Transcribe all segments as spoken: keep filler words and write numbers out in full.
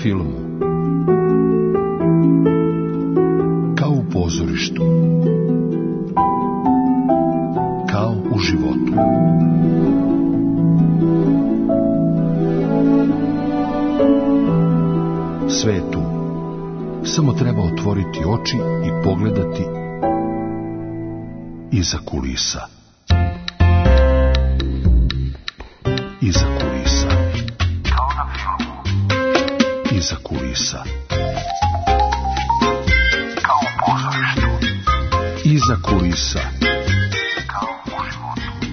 filmu. Kao u pozorištu. Kao u životu. Sve je tu. Samo treba otvoriti oči i pogledati iza kulisa. Iza kulisa. Kao na filmu. Iza kulisa. Kao u pozorištu. Iza kulisa. Kao u životu.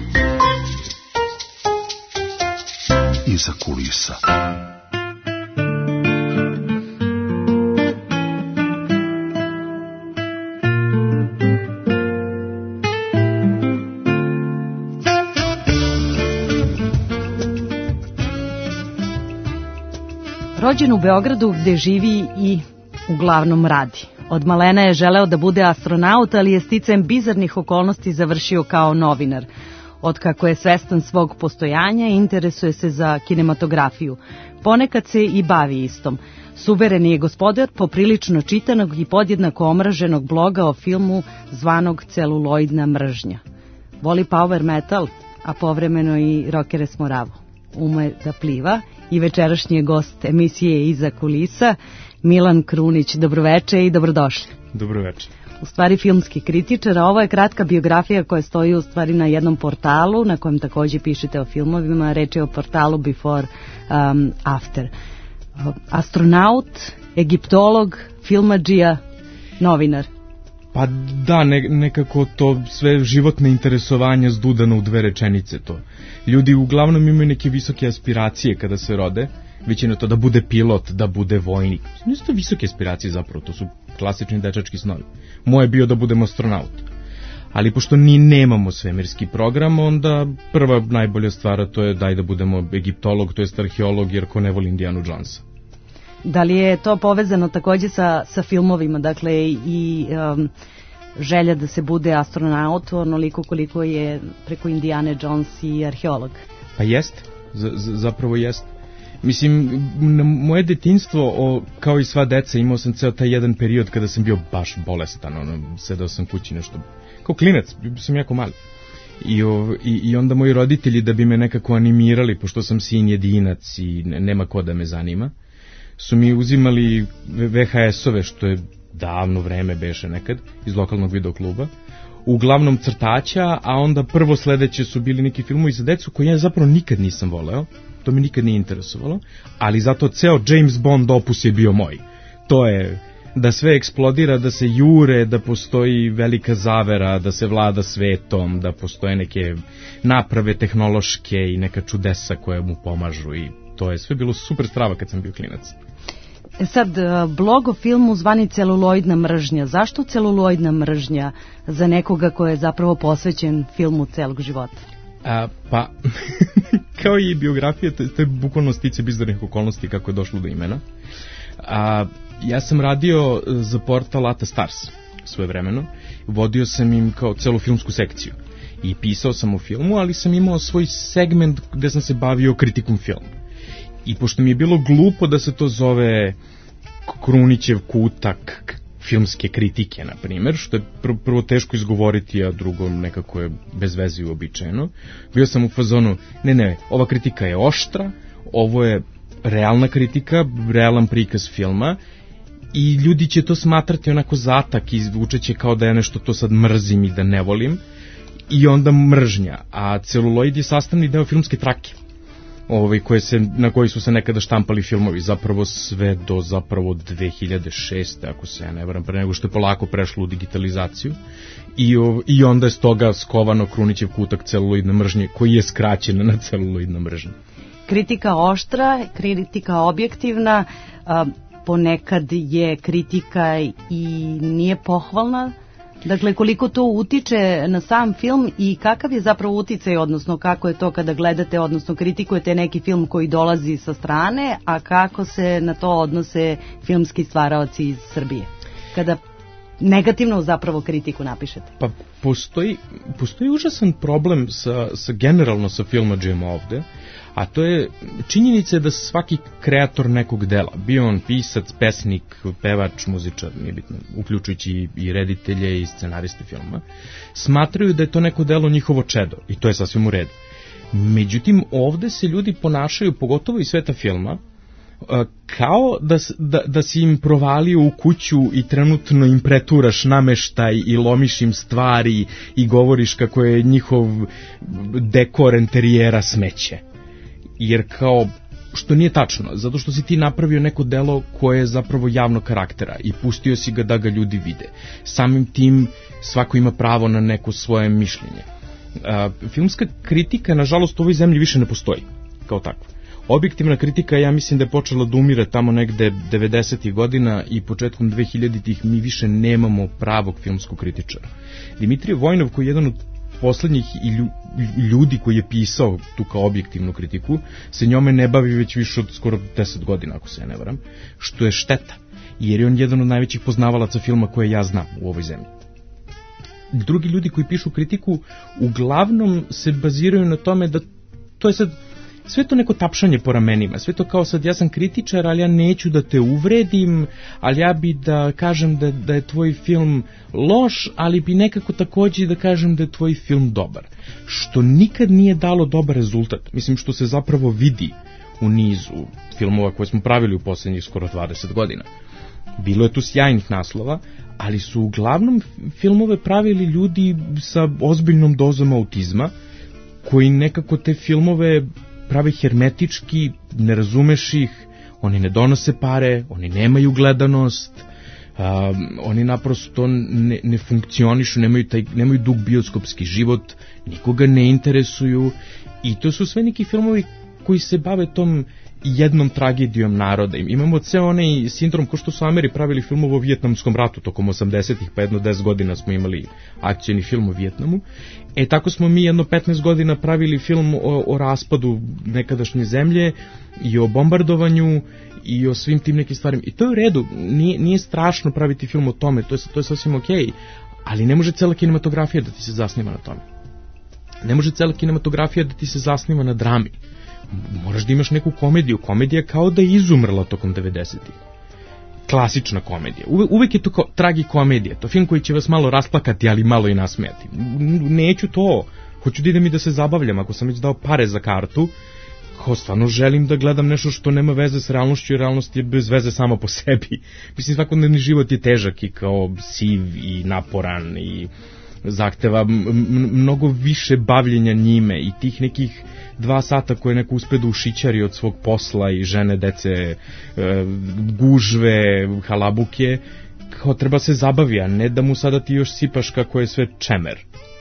Iza kulisa. Rođen u Beogradu gde živi i uglavnom radi. Od malena je želeo da bude astronaut, ali je sticajem bizarnih okolnosti završio kao novinar. Otkako je svestan svog postojanja, interesuje se za kinematografiju. Ponekad se i bavi istom. Suvereni je gospodar poprilično čitanog i podjednako omraženog bloga o filmu zvanog Celuloidna mržnja. Voli power metal, a povremeno i rokere s Moravu. Ume da pliva i večerašnji je gost emisije Iza kulisa, Milan Krunić. Dobroveče i dobrodošli. Dobroveče. U stvari filmski kritičar, a ovo je kratka biografija koja stoji u stvari na jednom portalu na kojem takođe pišete o filmovima. Reč je o portalu Before um, After. Astronaut, egiptolog, filmadžija, novinar. Pa da, ne, nekako to sve životne interesovanja zdudano u dve rečenice to. Ljudi uglavnom imaju neke visoke aspiracije kada se rode, većina to da bude pilot, da bude vojnik. Nisu to visoke aspiracije zapravo, to su klasični dečački snovi. Moje je bio da budem astronaut. Ali pošto ni nemamo svemirski program, onda prva najbolja stvar to je daj da budemo egiptolog, to jest arheolog, jer ko ne voli Indianu Jonesa. Da li je to povezano takođe sa, sa filmovima, dakle i um, želja da se bude astronaut onoliko koliko je preko Indiane Jones i arheolog? Pa jest, z, z, zapravo jest. Mislim, moje detinjstvo, o, kao i sva deca, imao sam ceo taj jedan period kada sam bio baš bolestan, ono, sedao sam kući nešto, kao klinac, bio sam jako mali. I, o, i, I onda moji roditelji da bi me nekako animirali, pošto sam sin jedinac i nema ko da me zanima, su mi uzimali ve ha esove, što je davno vreme beše nekad, iz lokalnog videokluba, uglavnom crtaća, a onda prvo sledeće su bili neki filmovi za decu koje ja zapravo nikad nisam voleo, to mi nikad nije interesovalo, ali zato ceo James Bond opus je bio moj. To je da sve eksplodira, da se jure, da postoji velika zavera, da se vlada svetom, da postoje neke naprave tehnološke i neka čudesa koje mu pomažu i to je sve bilo super strava kad sam bio klinac. Sad, blog o filmu zvani Celuloidna mržnja. Zašto celuloidna mržnja za nekoga ko je zapravo posvećen filmu celog života? A, pa, kao i biografija, to, to je bukvalno stice bizarnih okolnosti kako je došlo do imena. A, ja sam radio za portal Ata Stars svoje vremeno. Vodio sam im kao celu filmsku sekciju. I pisao sam o filmu, ali sam imao svoj segment gde sam se bavio kritikom filma. I pošto mi je bilo glupo da se to zove Krunićev kutak filmske kritike, na primjer, što je pr- prvo teško izgovoriti, a drugo nekako je bez veze uobičajeno, bio sam u fazonu, ne, ne, ova kritika je oštra, ovo je realna kritika, realan prikaz filma i ljudi će to smatrati onako zatak i zvučeće kao da ja nešto to sad mrzim i da ne volim i onda mržnja, a celuloid je sastavni deo filmske trake. Ovaj, koje se, na koji su se nekada štampali filmovi, zapravo sve do zapravo dve hiljade šeste. ako se ja ne varam, pre nego što je polako prešlo u digitalizaciju. I, o, i onda je stoga skovano Krunićev kutak celuloidne mržnje, koji je skraćen na celuloidna mržnja. Kritika oštra, kritika objektivna, a, ponekad je kritika i nije pohvalna. Dakle, koliko to utiče na sam film i kakav je zapravo uticaj, odnosno kako je to kada gledate, odnosno kritikujete neki film koji dolazi sa strane, a kako se na to odnose filmski stvaraoci iz Srbije? Kada negativnu zapravo kritiku napišete? Pa postoji, postoji užasan problem sa, sa generalno sa filmadžijama ovde, a to je činjenica da svaki kreator nekog dela, bio on pisac, pesnik, pevač, muzičar, nije bitno, uključujući i reditelje i scenariste filma, smatraju da je to neko delo njihovo čedo i to je sasvim u redu. Međutim, ovde se ljudi ponašaju, pogotovo iz sveta filma, kao da, da, da si im provalio u kuću i trenutno im preturaš nameštaj i lomiš im stvari i govoriš kako je njihov dekor enterijera smeće. Jer kao, što nije tačno, zato što si ti napravio neko delo koje je zapravo javnog karaktera i pustio si ga da ga ljudi vide. Samim tim svako ima pravo na neko svoje mišljenje. A, filmska kritika, nažalost, u ovoj zemlji više ne postoji kao takva. Objektivna kritika, ja mislim da je počela da umire tamo negde devedesetih godina i početkom dvehiljaditih mi više nemamo pravog filmskog kritičara. Dimitrije Vojnov, koji je jedan od poslednjih ljudi koji je pisao tu kao objektivnu kritiku, se njome ne bavi već više od skoro deset godina, ako se ja ne varam, što je šteta, jer je on jedan od najvećih poznavalaca filma koje ja znam u ovoj zemlji. Drugi ljudi koji pišu kritiku uglavnom se baziraju na tome da to je sad sve to neko tapšanje po ramenima, sve to kao sad ja sam kritičar, ali ja neću da te uvredim, ali ja bi da kažem da, da je tvoj film loš, ali bi nekako takođe da kažem da je tvoj film dobar. Što nikad nije dalo dobar rezultat, mislim što se zapravo vidi u nizu filmova koje smo pravili u poslednjih skoro dvadeset godina. Bilo je tu sjajnih naslova, ali su uglavnom filmove pravili ljudi sa ozbiljnom dozom autizma, koji nekako te filmove prave hermetički, ne razumeš ih, oni ne donose pare, oni nemaju gledanost, um, oni naprosto ne, ne funkcionišu, nemaju, taj, nemaju dug bioskopski život, nikoga ne interesuju i to su sve neki filmovi koji se bave tom jednom tragedijom naroda. Imamo ceo onaj sindrom ko što su Ameri pravili film o Vijetnamskom ratu tokom osamdesetih, pa jedno deset godina smo imali akcioni film o Vijetnamu. E tako smo mi jedno petnaest godina pravili film o, o raspadu nekadašnje zemlje i o bombardovanju i o svim tim nekim stvarima. I to je u redu, nije, nije strašno praviti film o tome, to je, to je sasvim okej, ali ne može cela kinematografija da ti se zasniva na tome. Ne može cela kinematografija da ti se zasniva na drami. Moraš da imaš neku komediju. Komedija kao da je izumrla tokom devedesetih. Klasična komedija. Uve, uvek je to kao tragikomedija. To film koji će vas malo rasplakati, ali malo i nasmejati. Neću to. Hoću da idem i da se zabavljam. Ako sam već dao pare za kartu, kao stvarno želim da gledam nešto što nema veze s realnošću i realnost je bez veze sama po sebi. Mislim, svakodnevni život je težak i kao siv i naporan i zahteva mnogo više bavljenja njime i tih nekih dva sata koje neko uspe da ušićari od svog posla i žene, dece, gužve, halabuke, kao treba se zabavi, a ne da mu sada ti još sipaš kako je sve čemer.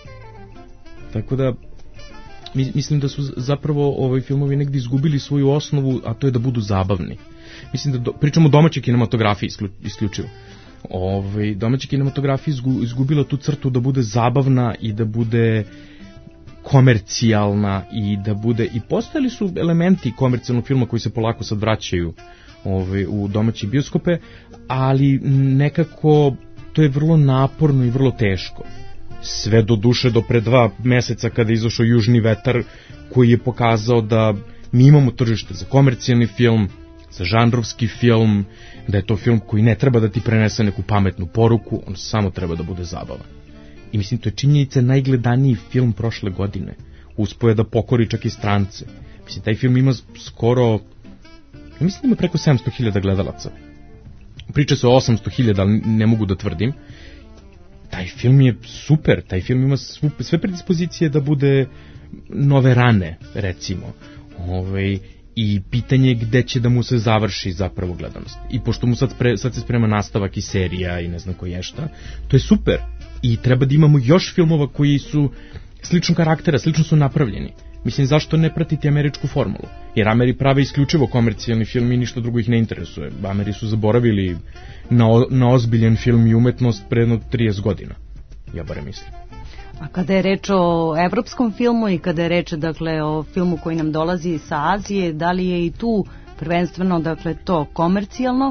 Tako da mislim da su zapravo ovaj filmovi negdje izgubili svoju osnovu, a to je da budu zabavni. Mislim da do, pričamo o domaćoj kinematografiji isključivo. Ovaj, domaća kinematografija izgubila tu crtu da bude zabavna i da bude komercijalna i da bude, i postojali su elementi komercijalnog filma koji se polako sad vraćaju ovaj, u domaće bioskope, ali nekako to je vrlo naporno i vrlo teško. Sve do duše do pre dva meseca kada je izašao Južni vetar, koji je pokazao da mi imamo tržište za komercijalni film, za žanrovski film, da je to film koji ne treba da ti prenese neku pametnu poruku, on samo treba da bude zabavan. I mislim, to je činjenica najgledaniji film prošle godine. Uspeo je da pokori čak i strance. Mislim, taj film ima skoro, ja mislim, ima preko sedamsto hiljada gledalaca. Priča se o osamsto hiljada, ali ne mogu da tvrdim. Taj film je super, taj film ima sve predispozicije da bude nove rane, recimo. Ovaj, i pitanje je gde će da mu se završi zapravo gledanost. I pošto mu sad, pre, sad se sprema nastavak i serija i ne znam ko je šta, to je super. I treba da imamo još filmova koji su sličnog karaktera, slično su napravljeni. Mislim, zašto ne pratiti američku formulu? Jer Ameri prave isključivo komercijalni film i ništa drugo ih ne interesuje. Ameri su zaboravili na, o, na ozbiljen film i umetnost pre jedno trideset godina. Ja bare mislim. A kada je reč o evropskom filmu i kada je reč, dakle, o filmu koji nam dolazi sa Azije, da li je i tu prvenstveno, dakle, to komercijalno,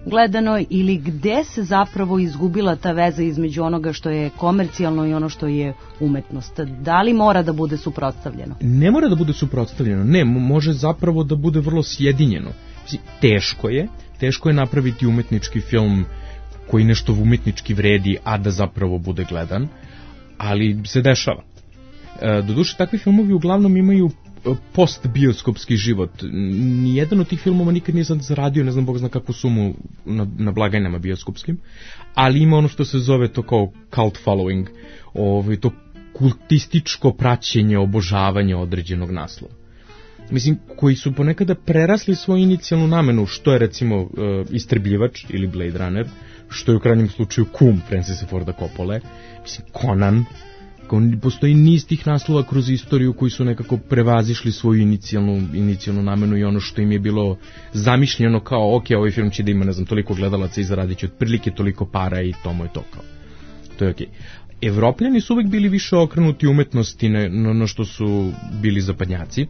gledano ili gde se zapravo izgubila ta veza između onoga što je komercijalno i ono što je umetnost? Da li mora da bude suprotstavljeno? Ne mora da bude suprotstavljeno, ne, može zapravo da bude vrlo sjedinjeno. Teško je, teško je napraviti umetnički film koji nešto umetnički vredi, a da zapravo bude gledan, ali se dešava. Doduše, takvi filmovi uglavnom imaju post-bioskopski život. Nijedan od tih filmova nikad nije sad zaradio, ne znam, Bog zna kakvu sumu na, na blagajnama bioskopskim, ali ima ono što se zove to kao cult following, ovaj, to kultističko praćenje, obožavanje određenog naslova. Mislim, koji su ponekada prerasli svoju inicijalnu namenu, što je recimo uh, Istrebljivač ili Blade Runner, što je u krajnjem slučaju Kum Francisa Forda Coppole, mislim, Conan. Postoji niz tih naslova kroz istoriju koji su nekako prevazišli svoju inicijalnu, inicijalnu namenu i ono što im je bilo zamišljeno kao, ok, ovaj film će da ima, ne znam, toliko gledalaca i zaradit će otprilike toliko para i to mu je to kao. To je ok. Evropljani su uvek bili više okrenuti umetnosti na, na što su bili zapadnjaci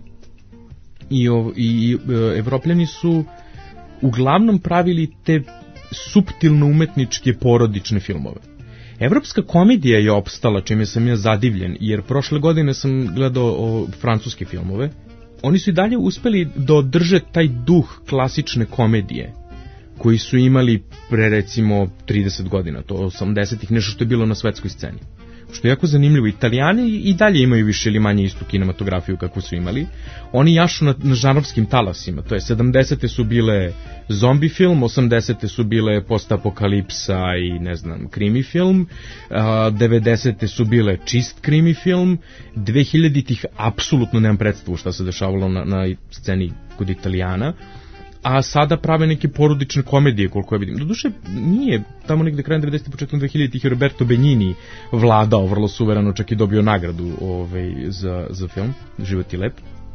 i, i Evropljani su uglavnom pravili te suptilno umetničke porodične filmove. Evropska komedija je opstala, čime sam ja zadivljen, jer prošle godine sam gledao o, francuske filmove. Oni su i dalje uspeli da održe taj duh klasične komedije, koji su imali pre recimo trideset godina, to osamdesetih, nešto što je bilo na svetskoj sceni. Što je jako zanimljivo, Italijani i dalje imaju više ili manje istu kinematografiju kakvu su imali. Oni jašu na, na žanrovskim talasima, to je sedamdesete su bile zombi film, osamdesete su bile postapokalipsa i ne znam, krimi film, devedesete su bile čist krimi film, dvehiljaditih apsolutno nemam predstavu šta se dešavalo na, na sceni kod Italijana, a sada prave neke porodične komedije, koliko ja vidim. Doduše, nije, tamo negde krajem devedesetih početkom dvehiljaditih Roberto Benigni vladao vrlo suvereno, čak i dobio nagradu ovaj, za, za film, Život je lep.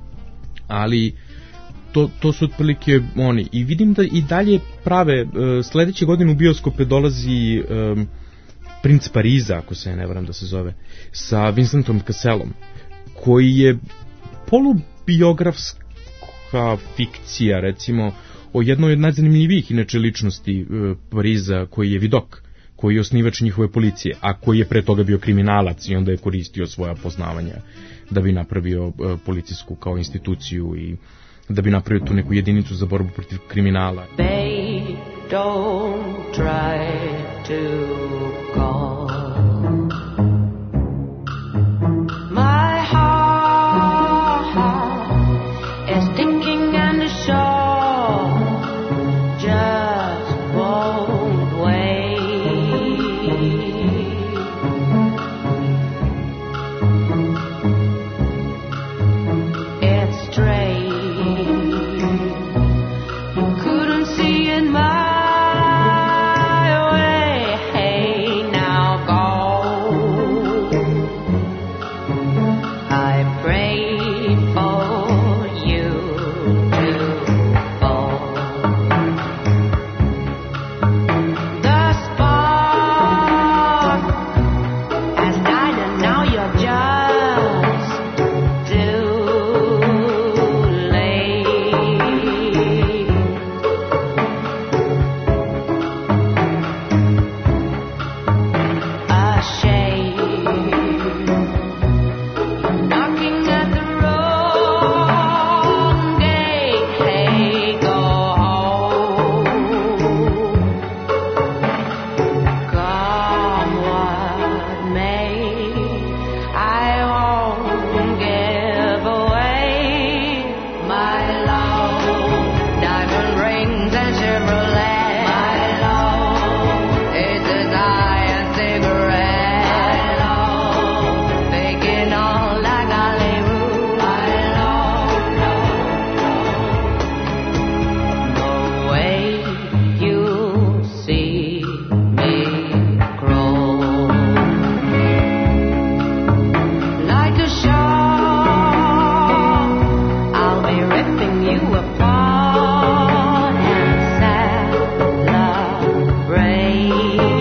Ali to, to su otprilike oni. I vidim da i dalje prave, sledeće godine u bioskope dolazi um, Princ Pariza, ako se ne varam da se zove, sa Vincentom Casselom, koji je polubiografski fikcija, recimo, o jednoj od najzanimljivijih inače ličnosti e, Pariza, koji je Vidok, koji je osnivač njihove policije, a koji je pre toga bio kriminalac i onda je koristio svoja poznavanja da bi napravio e, policijsku kao instituciju i da bi napravio tu neku jedinicu za borbu protiv kriminala. They don't try to call my heart is thinking and the shore just won't wait. It's strange, you couldn't see in my way. Hey, now go. I prayed for you to fall. The spark has died and now you're just too late. Ashamed, knocking at the wrong gate. Hey, go home. Come what may, I won't give away my love. Diamond rings and Chevrolet. My love is a giant cigarette. My love faking on like Hollywood. My love, the way you see me grow, like a shark, I'll be ripping you apart and celebrate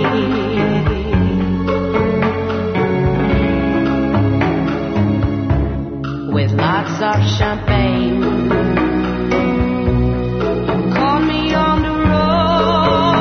with lots of champagne. Call me on the road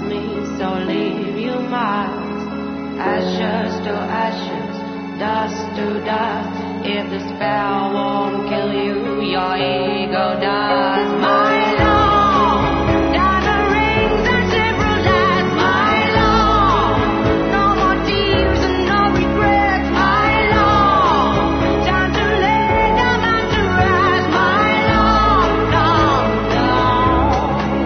me, so leave you marks. Ashes to ashes, dust to dust. If the spell won't kill you, your ego does. My love, diamond rings and Chevrolet. My love, no more tears and no regrets. My love, time to lay down and to rest. My love, down, down.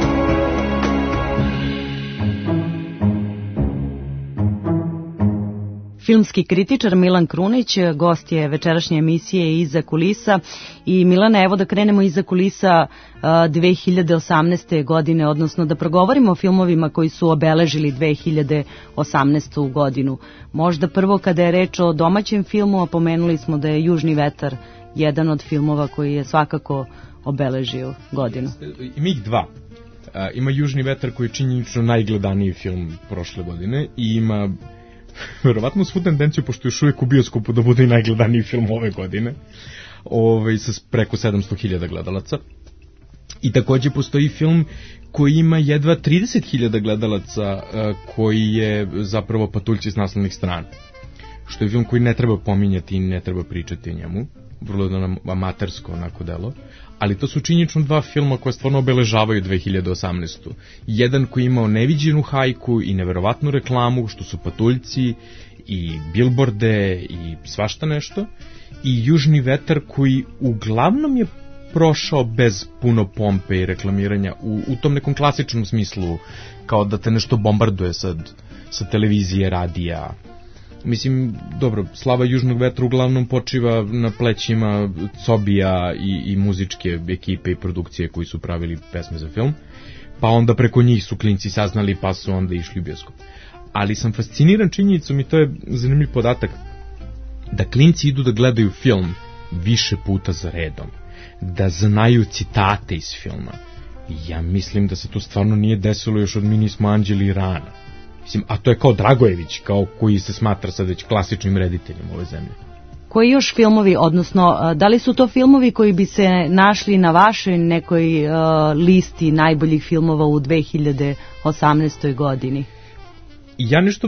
Filmski kritičar Milan Krunić gost je večerašnje emisije Iza kulisa. I Milane, evo da krenemo iza kulisa dve hiljade osamnaeste. godine, odnosno da progovorimo o filmovima koji su obeležili dve hiljade osamnaestu. godinu. Možda prvo kada je reč o domaćem filmu, a pomenuli smo da je Južni vetar jedan od filmova koji je svakako obeležio godinu. Ima ih dva. A, ima Južni vetar koji je činjenično najgledaniji film prošle godine i ima verovatno svu tendenciju, pošto još uvijek u bioskopu, da bude i najgledaniji film ove godine, Ove, sa preko sedamsto hiljada gledalaca. I takođe postoji film koji ima jedva trideset hiljada gledalaca, koji je zapravo Patuljci s naslovnih strana. Što je film koji ne treba pominjati i ne treba pričati o njemu. Vrlo je amatersko onako delo. Ali to su činjenično dva filma koje stvarno obeležavaju dve hiljade osamnaestu. Jedan koji je imao neviđenu hajku i neverovatnu reklamu, što su Patuljci i bilborde i svašta nešto. I Južni vetar koji uglavnom je prošao bez puno pompe i reklamiranja u, u tom nekom klasičnom smislu, kao da te nešto bombarduje sad sa televizije, radija. Mislim, dobro, slava Južnog vetra uglavnom počiva na plećima Cobija i, i muzičke ekipe i produkcije koji su pravili pesme za film, pa onda preko njih su klinci saznali pa su onda išli u bioskop. Ali sam fasciniran činjenicom, i to je zanimljiv podatak, da klinci idu da gledaju film više puta za redom, da znaju citate iz filma. Ja mislim da se to stvarno nije desilo još od Mi nismo anđeli rana. Mislim, a to je kao Dragojević, kao koji se smatra sad već klasičnim rediteljem ove zemlje. Koji još filmovi, odnosno da li su to filmovi koji bi se našli na vašoj nekoj uh, listi najboljih filmova u dve hiljade osamnaestoj. godini? Ja nešto,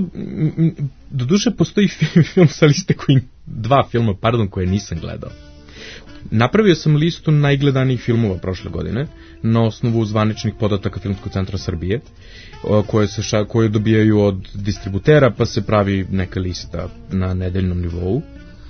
doduše postoji film sa liste koji, dva filma, pardon, koje nisam gledao. Napravio sam listu najgledanijih filmova prošle godine na osnovu zvaničnih podataka Filmskog centra Srbije, koje se ša, koje dobijaju od distributera, pa se pravi neka lista na nedeljnom nivou.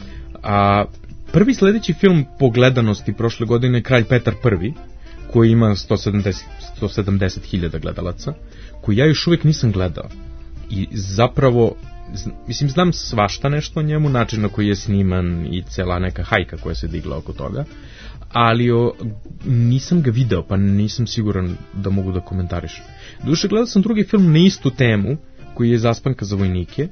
A prvi sledeći film po gledanosti prošle godine je Kralj Petar prvi, koji ima sto sedamdeset hiljada gledalaca, koji ja još uvijek nisam gledao. I zapravo, mislim, znam svašta nešto o njemu, način na koji je sniman i cela neka hajka koja se digla oko toga, ali o, nisam ga video, pa nisam siguran da mogu da komentarišem. Doduše, gledao sam drugi film na istu temu, koji je Zaspanka za vojnike,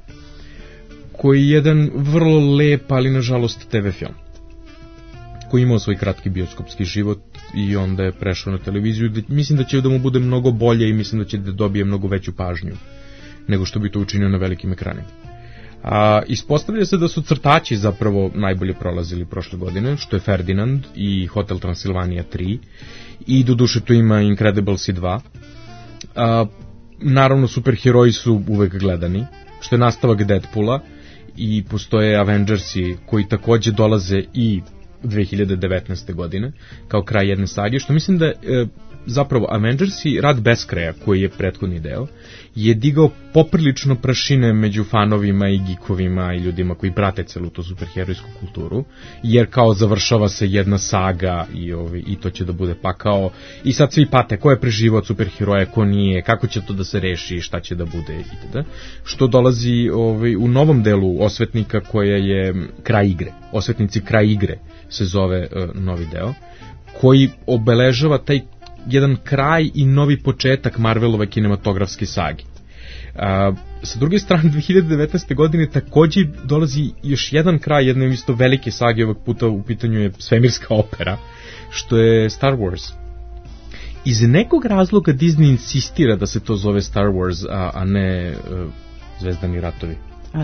koji je jedan vrlo lep, ali nažalost te ve film, koji je imao svoj kratki bioskopski život i onda je prešao na televiziju. Mislim da će da mu bude mnogo bolje i mislim da će da dobije mnogo veću pažnju nego što bi to učinio na velikim ekranima. A, ispostavlja se da su crtači zapravo najbolje prolazili prošle godine, što je Ferdinand i Hotel Transilvanija tri, i doduše tu ima Incredibles dva. A, naravno, superheroji su uvek gledani, što je nastavak Deadpoola, i postoje Avengersi koji takođe dolaze i dve hiljade devetnaeste. godine, kao kraj jedne sage, što mislim da e, zapravo Avengersi, Rad beskraja, koji je prethodni deo, je digao poprilično prašine među fanovima i geekovima i ljudima koji prate celu tu superherojsku kulturu, jer kao završava se jedna saga i, ovi, i to će da bude pa kao, i sad svi pate ko je preživao od superheroja, ko nije, kako će to da se reši, šta će da bude itd. Što dolazi ovi, u novom delu Osvetnika, koja je Kraj igre. Osvetnici Kraj igre se zove uh, novi deo, koji obeležava taj jedan kraj i novi početak Marvelove kinematografske sage. A, sa druge strane, dve hiljade devetnaeste. godine takođe dolazi još jedan kraj jedne isto velike sage, ovog puta u pitanju je svemirska opera, što je Star Wars. Iz nekog razloga Disney insistira da se to zove Star Wars, a, a ne uh, Zvezdani ratovi.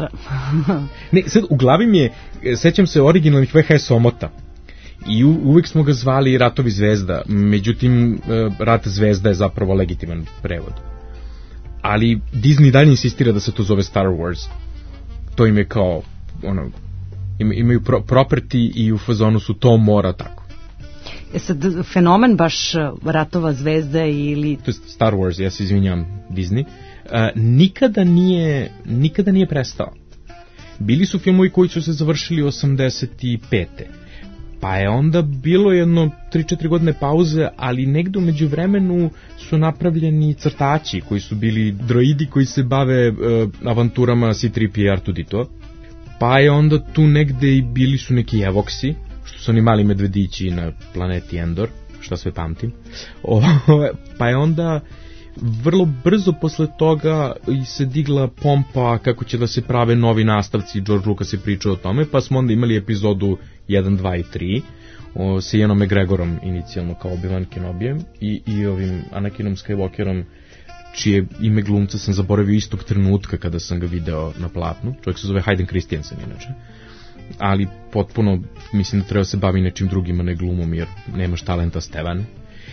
Ne, sad u glavi mi je, sećam se originalnih ve ha es omota, i u, uvijek smo ga zvali Ratovi zvezda, međutim Rat zvezda je zapravo legitiman prevod. ali Disney dalje insistira da se to zove Star Wars. To im je kao, ono, imaju pro, property i u fazonu su to mora tako. Je sad fenomen baš Ratova zvezde ili... To je Star Wars, ja se izvinjam, Disney. Uh, nikada nije, nikada nije prestao. Bili su filmovi koji su se završili osamdeset pete. Pa je onda bilo jedno tri četiri godine pauze, ali negde u međuvremenu su napravljeni crtači koji su bili droidi koji se bave uh, avanturama C tri P i R two D two. Pa je onda tu negde i bili su neki evoksi, što su oni mali medvedići na planeti Endor, što sve pamtim. O, pa je onda vrlo brzo posle toga se digla pompa kako će da se prave novi nastavci, George Lucas je pričao o tome, pa smo onda imali epizodu jedan, dva i tri o, sa Ianom McGregorom inicijalno kao Obi-Wan Kenobijem i, i ovim Anakinom Skywalkerom, čije ime glumca sam zaboravio istog trenutka kada sam ga video na platnu. Čovjek se zove Hayden Christensen inače, ali potpuno mislim da treba se bavi nečim drugim, a ne glumom, jer nemaš talenta Stevan.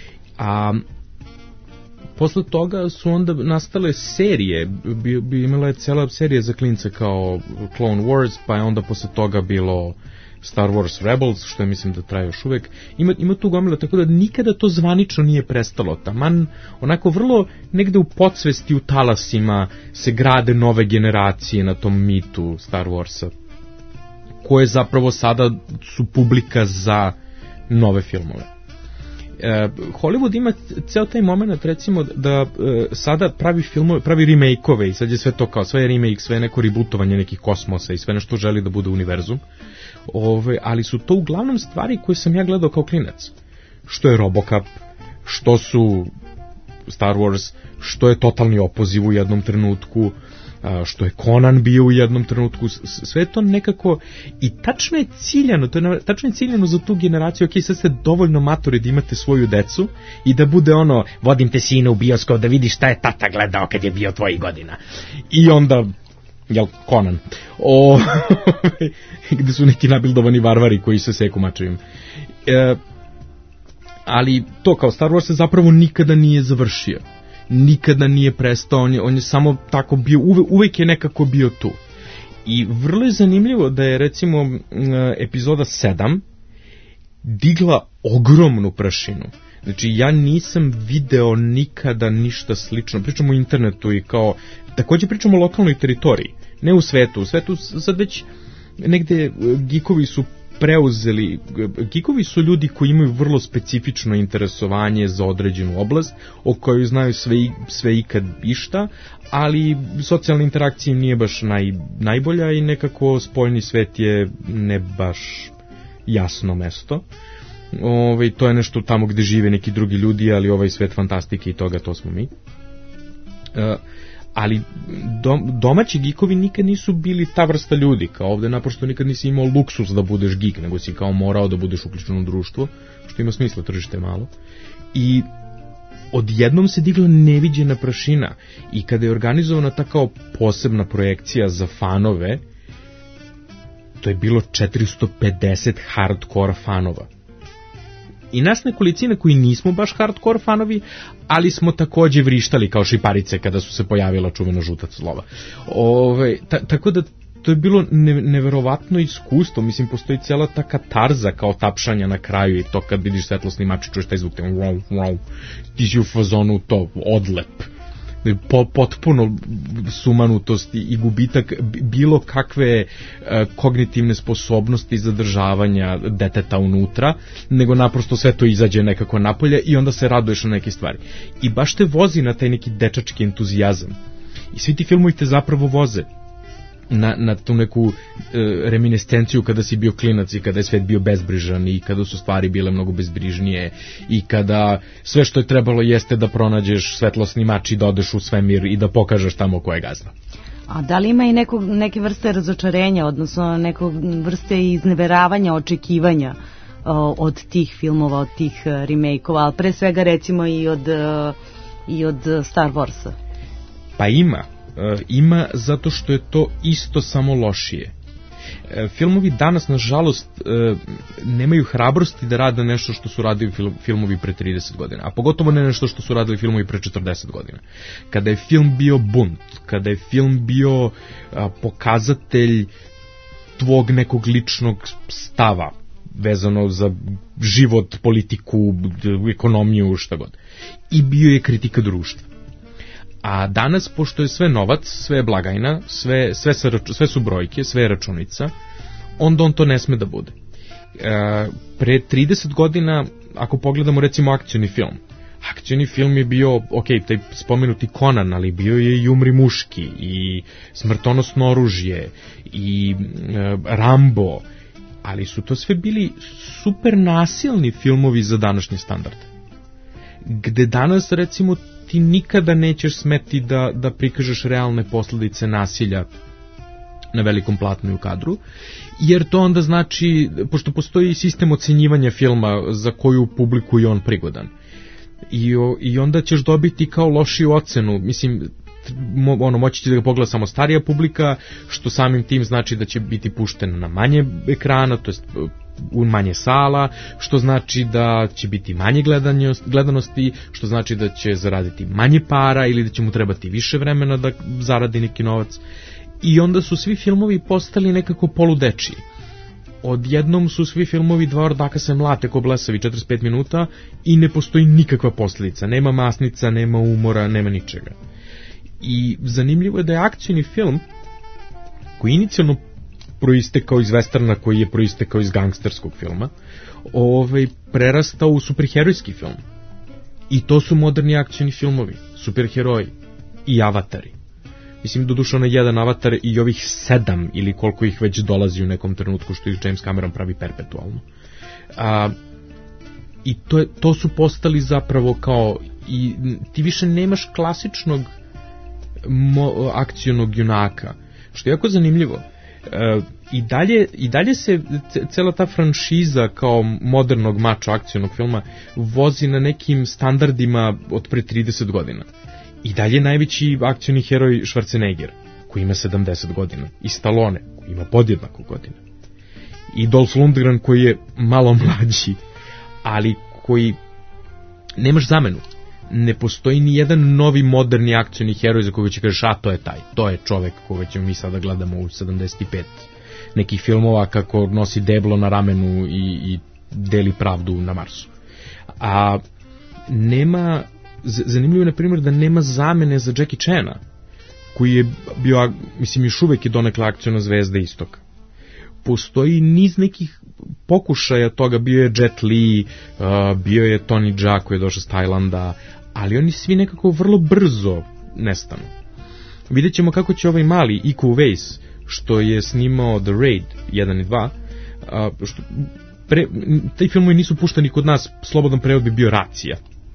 A posle toga su onda nastale serije, bi, bi imala je cela serija za klince kao Clone Wars, pa je onda posle toga bilo Star Wars Rebels, što je mislim da traje još uvek. Ima, ima tu gomila, tako da nikada to zvanično nije prestalo. Taman onako vrlo negde u podsvesti, u talasima se grade nove generacije na tom mitu Star Warsa, koje zapravo sada su publika za nove filmove. E, Hollywood ima ceo taj moment, recimo, da e, sada pravi filmove, pravi remake-ove i sad je sve to kao, sve je remake, sve je neko rebootovanje nekih kosmosa i sve nešto želi da bude univerzum. Ove, ali su to uglavnom stvari koje sam ja gledao kao klinac. Što je Robocop, što su Star Wars, što je totalni opoziv u jednom trenutku, što je Conan bio u jednom trenutku, sve to nekako, i tačno je ciljano, to je tačno je ciljano za tu generaciju. Ok, sad ste dovoljno matori da imate svoju decu i da bude ono, vodim te sine u bioskop da vidiš šta je tata gledao kad je bio tvojih godina. I onda, jel, Conan, o, gde su neki nabildovani varvari koji se seku mačevim. E, ali to kao Star Wars se zapravo nikada nije završio. Nikada nije prestao, on je, on je samo tako bio, uve, uvek je nekako bio tu. I vrlo je zanimljivo da je recimo epizoda sedam digla ogromnu prašinu. Znači ja nisam video nikada ništa slično, pričamo o internetu i kao, takođe pričamo o lokalnoj teritoriji, ne u svetu, u svetu sad već negde geekovi su preuzeli, geekovi su ljudi koji imaju vrlo specifično interesovanje za određenu oblast, o kojoj znaju sve, sve ikad išta, ali socijalna interakcija im nije baš naj, najbolja i nekako spoljni svet je ne baš jasno mesto. Ove, to je nešto tamo gde žive neki drugi ljudi, ali ovaj svet fantastike i toga, to smo mi. E, ali dom, domaći geekovi nikad nisu bili ta vrsta ljudi, kao ovde naprosto nikad nisi imao luksus da budeš geek, nego si kao morao da budeš uključen u društvo, što ima smisla, tržište malo. I odjednom se digla neviđena prašina i kada je organizovana ta kao posebna projekcija za fanove, to je bilo četiristo pedeset hardcore fanova. I nas nekolicina koji nismo baš hardcore fanovi, ali smo takođe vrištali kao šiparice kada su se pojavila čuvena žuta slova. Ove, ta, tako da to je bilo ne, neverovatno iskustvo, mislim postoji cijela ta katarza kao tapšanja na kraju i to kad vidiš svetlosni mač i čuješ taj zvuk, wow, wow, ti si u fazonu to, odlep. Potpuno sumanutost i gubitak bilo kakve kognitivne sposobnosti zadržavanja deteta unutra, nego naprosto sve to izađe nekako napolje i onda se raduješ na neke stvari. I baš te vozi na taj neki dečački entuzijazam. I svi ti filmovi te zapravo voze na, na tu neku e, reminiscenciju kada si bio klinac i kada je svet bio bezbrižan i kada su stvari bile mnogo bezbrižnije i kada sve što je trebalo jeste da pronađeš svetlosni mač i da odeš u svemir i da pokažeš tamo ko je gazda. A da li ima i neku, neke vrste razočarenja, odnosno neko vrste izneveravanja, očekivanja o, od tih filmova, od tih remake-ova, ali pre svega recimo i od, i od Star Warsa? Pa ima. Uh, ima zato što je to isto samo lošije. E, filmovi danas, nažalost, e, nemaju hrabrosti da rade nešto što su radili fil, filmovi pre trideset godina, a pogotovo ne nešto što su radili filmovi pre četrdeset godina. Kada je film bio bunt, kada je film bio a, pokazatelj tvog nekog ličnog stava, vezano za život, politiku, ekonomiju, šta god. I bio je kritika društva. A danas, pošto je sve novac, sve je blagajna, sve, sve, sa, sve su brojke, sve je računica, onda on to ne sme da bude. E, pre trideset godina, ako pogledamo recimo akcioni film, akcioni film je bio, ok, taj spomenuti Conan, ali bio je i Umri muški, i Smrtonosno oružje, i e, Rambo, ali su to sve bili super nasilni filmovi za današnji standard. Gde danas, recimo, ti nikada nećeš smeti da, da prikažeš realne posledice nasilja na velikom platnu i u kadru, jer to onda znači, pošto postoji sistem ocenjivanja filma za koju publiku je on prigodan. I, i onda ćeš dobiti kao lošiju ocenu, mislim, mo, ono, moći će da ga pogleda samo starija publika, što samim tim znači da će biti pušten na manje ekrana, to jest u manje sala, što znači da će biti manje gledanosti, što znači da će zaraditi manje para ili da će mu trebati više vremena da zaradi neki novac. I onda su svi filmovi postali nekako poludečiji. Odjednom su svi filmovi dva ordaka se mlate ko blesavi četrdeset pet minuta i ne postoji nikakva posljedica, nema masnica, nema umora, nema ničega. I zanimljivo je da je akcioni film, koji inicijalno proistekao iz westerna, koji je proistekao iz gangsterskog filma, ovaj, prerastao u superherojski film. I to su moderni akcioni filmovi, superheroji i avatari. Mislim, doduše ono jedan avatar i ovih sedam, ili koliko ih već dolazi u nekom trenutku, što ih James Cameron pravi perpetualno. A, I to, je, to su postali zapravo kao, i ti više nemaš klasičnog mo, akcionog junaka, što je jako zanimljivo. E, i, dalje, I dalje se cela ta franšiza kao modernog mačo akcionog filma vozi na nekim standardima od pre trideset godina. I dalje najveći akcioni heroj Schwarzenegger, koji ima sedamdeset godina, i Stallone, koji ima podjednako godina, i Dolph Lundgren, koji je malo mlađi, ali koji nemaš zamenu. Ne postoji ni jedan novi moderni akcioni heroj za koga će kažeš, a to je taj, to je čovek koga ćemo mi sada gledamo u sedamdeset pet nekih filmova kako nosi deblo na ramenu i, i deli pravdu na Marsu. A nema, zanimljivo je na primjer da nema zamene za Jackie Chana, koji je bio, mislim, još uvek je donekle akciona zvezda istoka. Postoji niz nekih pokušaja toga, bio je Jet Li, uh, bio je Tony Jaa koji je došao s Tajlanda, ali oni svi nekako vrlo brzo nestanu. Vidjet ćemo kako će ovaj mali Iko Uwais, što je snimao The Raid jedan i dva, uh, što, pre, taj filmovi nisu puštani kod nas, slobodan prevod bi bio Racija,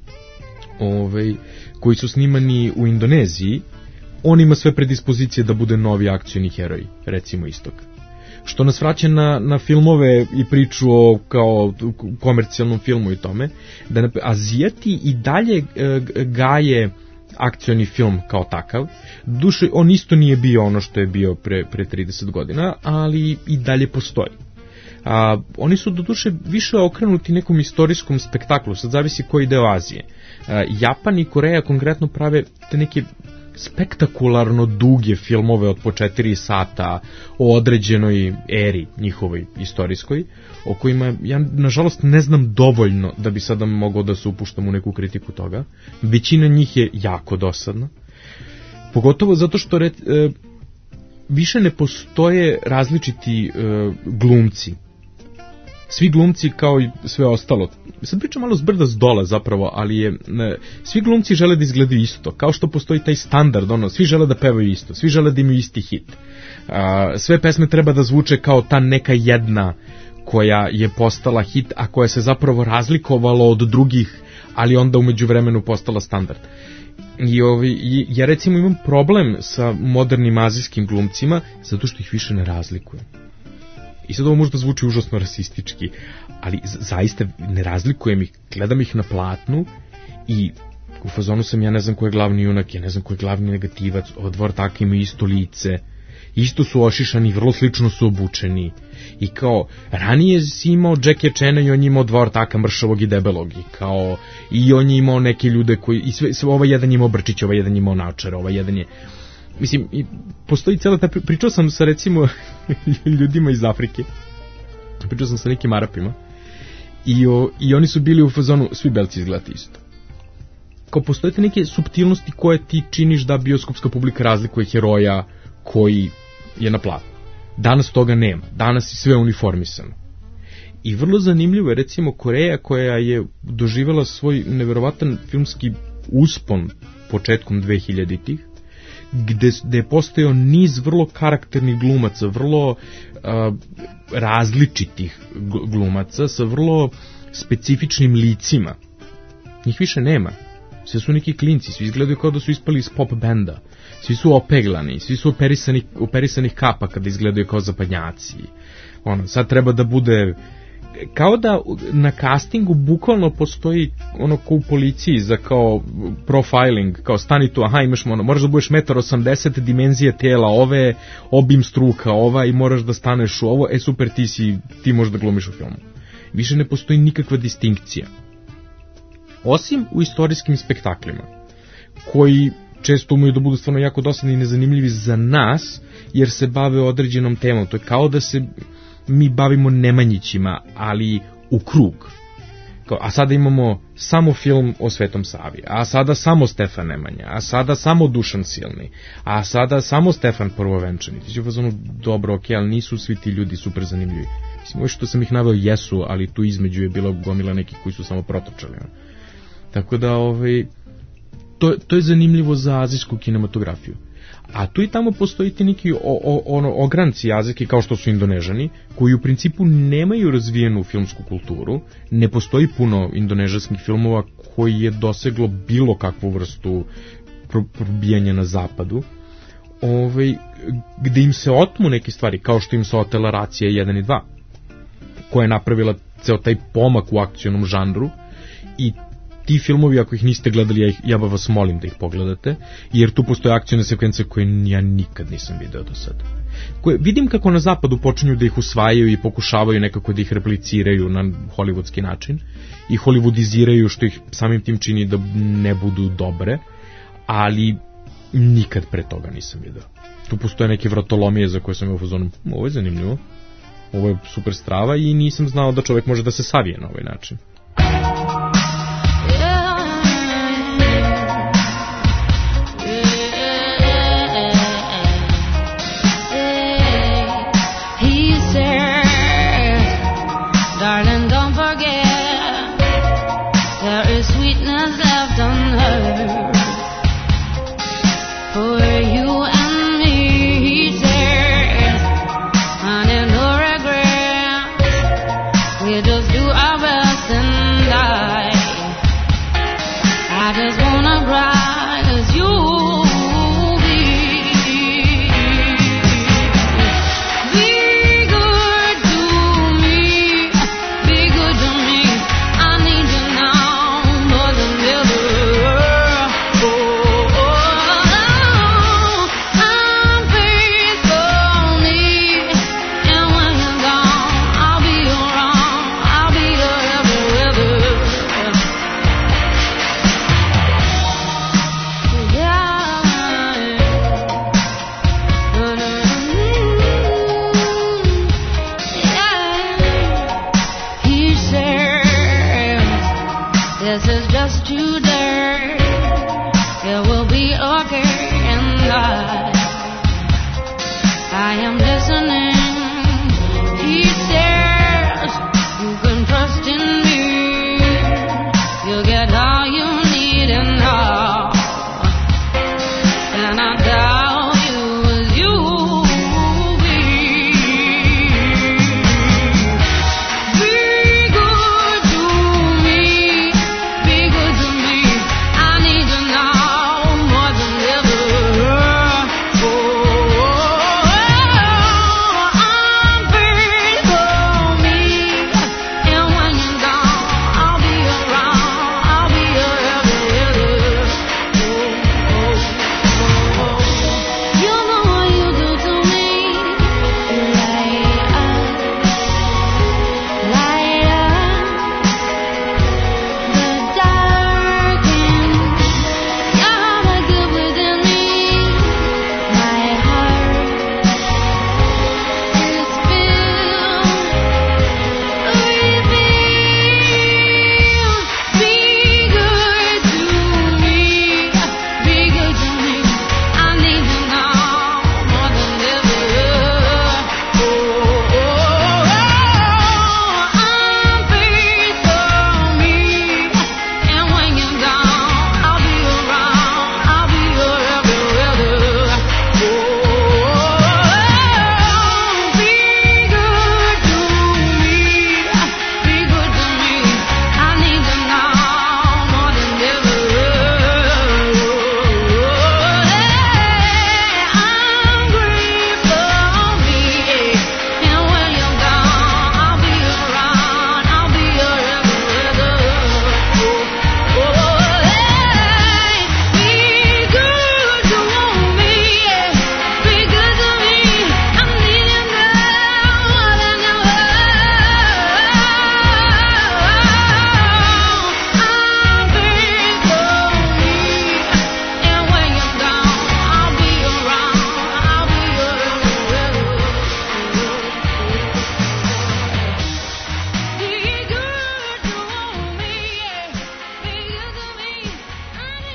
ovaj, koji su snimani u Indoneziji. On ima sve predispozicije da bude novi akcioni heroj, recimo istok. Što nas vraća na, na filmove i priču o kao komercijalnom filmu i tome, da na, Azijati i dalje e, gaje akcioni film kao takav. Duše, on isto nije bio ono što je bio pre, pre trideset godina, ali i dalje postoji. A, oni su do duše više okrenuti nekom istorijskom spektaklu, sad zavisi koji deo Azije. A, Japan i Koreja konkretno prave te neke spektakularno duge filmove od po četiri sata o određenoj eri njihovoj istorijskoj, o kojima ja nažalost ne znam dovoljno da bi sada mogao da se upuštam u neku kritiku toga. Većina njih je jako dosadna, pogotovo zato što red, e, više ne postoje različiti e, glumci. Svi glumci kao i sve ostalo, sad pričam malo zbrda s dola zapravo, ali je, ne, svi glumci žele da izgledaju isto, kao što postoji taj standard, ono, svi žele da pevaju isto, svi žele da imaju isti hit. A, sve pesme treba da zvuče kao ta neka jedna koja je postala hit, a koja se zapravo razlikovala od drugih, ali onda umeđu vremenu postala standard. I ovi, ja recimo imam problem sa modernim azijskim glumcima, zato što ih više ne razlikujem. I sad ovo možda zvuči užasno rasistički, ali zaista ne razlikujem ih, gledam ih na platnu i u fazonu sam, ja ne znam ko je glavni junak, ja ne znam ko je glavni negativac, ova dva ortaka imaju isto lice, isto su ošišani, vrlo slično su obučeni. I kao, ranije si imao Jackie Chana i on je imao dva ortaka mršavog i debelog. I kao, i on je imao neke ljude koji, i sve, sve ovaj jedan je imao brčić, ovaj jedan je imao naočare, ovaj jedan je... Mislim, i postoji cijela ta... Pričao sam sa, recimo, ljudima iz Afrike. Pričao sam sa nekim Arapima. I, o, I oni su bili u fazonu, svi belci izgledati isto. Kao, postoje te neke suptilnosti koje ti činiš da bioskopska publika razlikuje heroja koji je na platu. Danas toga nema. Danas je sve uniformisano. I vrlo zanimljivo je, recimo, Koreja koja je doživjela svoj neverovatan filmski uspon početkom dvehiljaditih, gde, gde je postojao niz vrlo karakternih glumaca, vrlo uh, različitih glumaca sa vrlo specifičnim licima. Njih više nema. Sve su neki klinci, svi izgledaju kao da su ispali iz pop benda. Svi su opeglani, svi su operisani, operisanih kapa kada izgledaju kao zapadnjaci. Ono, sad treba da bude... Kao da na castingu bukvalno postoji ono ko u policiji za kao profiling, kao stani tu, aha, imaš ono, moraš da budeš jedan osamdeset metra, dimenzije tela ove, obim struka ova i moraš da staneš u ovo, e super, ti si, ti možeš da glumiš u filmu. Više ne postoji nikakva distinkcija. Osim u istorijskim spektaklima, koji često umeju da budu stvarno jako dosadni i nezanimljivi za nas, jer se bave određenom temom. To je kao da se mi bavimo Nemanjićima, ali u krug. Kao, a sada imamo samo film o Svetom Savi, a sada samo Stefan Nemanja, a sada samo Dušan Silni, a sada samo Stefan Prvovenčani. Ti će u fazonu, dobro, ok, ali nisu svi ti ljudi super zanimljivi. Mislim, ovo što sam ih naveo jesu, ali tu između je bilo gomila nekih koji su samo protočali. Tako da, ovaj, to, to je zanimljivo za azijsku kinematografiju. A tu i tamo postoji ti neki o, o, ono, ogranci azijski kao što su Indonežani, koji u principu nemaju razvijenu filmsku kulturu, ne postoji puno indonežanskih filmova koji je doseglo bilo kakvu vrstu probijanja na zapadu, ovaj, gde im se otmu neke stvari, kao što im se otela Racija jedan i dva, koja je napravila ceo taj pomak u akcionom žanru, i ti filmovi, ako ih niste gledali, ja, ih, ja vas molim da ih pogledate, jer tu postoje akcione sekvence koje ja nikad nisam video do sada. Koje, vidim kako na zapadu počinju da ih usvajaju i pokušavaju nekako da ih repliciraju na hollywoodski način i hollywoodiziraju, što ih samim tim čini da ne budu dobre, ali nikad pre toga nisam video. Tu postoje neke vratolomije za koje sam je u fazonu, ovo je zanimljivo, ovo je super strava, i nisam znao da čovjek može da se savije na ovaj način. Darling, don't forget, there is sweetness left unheard for you and me, he says, honey, no regrets, we just do our best and die. I just wanna ride as you me.